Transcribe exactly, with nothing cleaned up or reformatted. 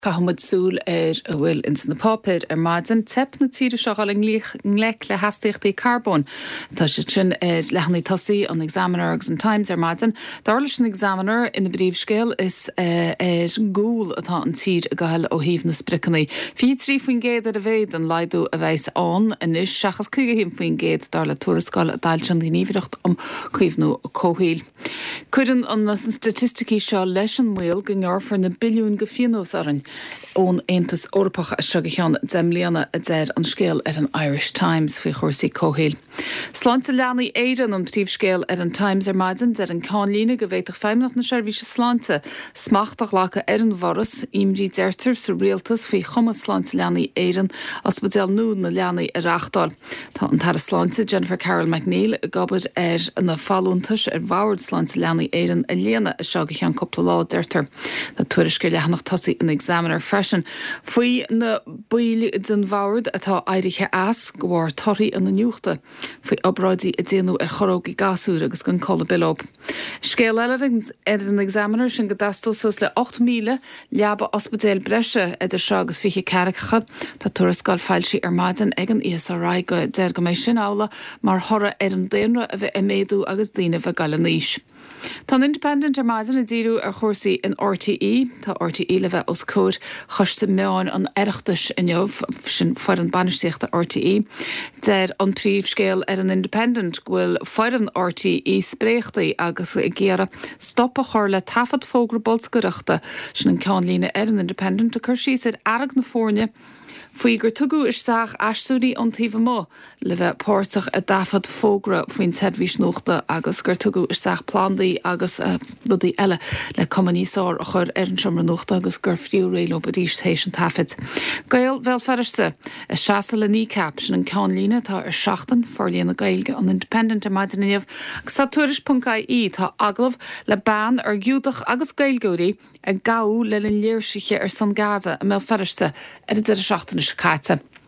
Cahamad súl ar a bhfuil ins na pápéid ar maidin tep na tíre seo gáling nglec le hastaíochtaí carbón. Tá sé sin ar lehannaí tosaí an Examiner agus an Times ar maidin. Darlis an Examiner in na bríomhscéal is ar gúil atá an tír a gael ó híomh na spricannaí. Fi trí faoin géad ar a bhéid an laidú a bheits an inis seachas chuige hím faoin géad dar le tuarascáil a dailtean gníomhaireacht am chuomhnú cóhíl. Cuireann an na statisticí seo leis an mhaol go ngearfar na billiún go fianós aran ón Aontas Eorpach a seogadh demlíana a déir an scéal ar an Irish Times faoi chósaí cóhéil. Sláinte leanaí éireann an príomhscéal ar an Times ar maidin déir an cáinlíne go bhféadach feimnach na seirbhíse sláinte smachtach lecha ar an bhoras imrí deirtar sa rialtas faoi chumas sláinte leanaí éireann as badéal nó na leanaí a reachtáil. Tá an tar sláinte Jennifer Carroll McNeil a gabhad ar na fallúntais ar bhhard sláinte leanaí éireann a léana a seogadh an coppla lá deirtar. Na tuairisce lehanach tosaí an Examiner freisin. Faoi na buaile den bhhard atá éirithe as go bhfuair toraí an na nuachta faoi obráidí a déanú ar chorógaí gasú agus gan colla bilób. Scéal eile ar an Examiner sin go dastósas le ácht míle leaba ospidéal breise idir seo agus fiche cearachcha tá tuarascáil feilsí ar maidin ag an E S R I go déir go méid sin ála mar thora ar an déanra a bheith i méadú agus daoine bheith gaile níos. Tá Independent ar maidin a díú ar chósaí in R T E, tá R T E le bheith os cód choiste meáin an aireachtas inniuh sin foiir an banistíochta R T E. Déir an príomhscéal ar an Independent ghfuil foiir an R T E spréachtaí agus i ggéara stop a chur le tafad fógra bolscoireachta sin an cáinlíne ar an Independent a chur síos ar airg na fórne faoi gur tugu isteach asúí an taobh mó le bheith páirteach a dafad fógra faoin tedhís nóachta agus gur tugu isteach plandaí agus rudí eile le cumaníosár a chur ar an siomra nóachta agus gur fiú réiló a ríis hééis an tafid. Gael bhil feriste a seasa le nícap sin an cáinlíne tá ar seachtain forlíonna gailge an Independent ar maidinníomh agus sa tuairis punt I tá aglah le ban ar giúdach agus gailgóirí a gaú le linn léirsiche ar San Gaza a mé feriste ar a deidir seachtain is caite.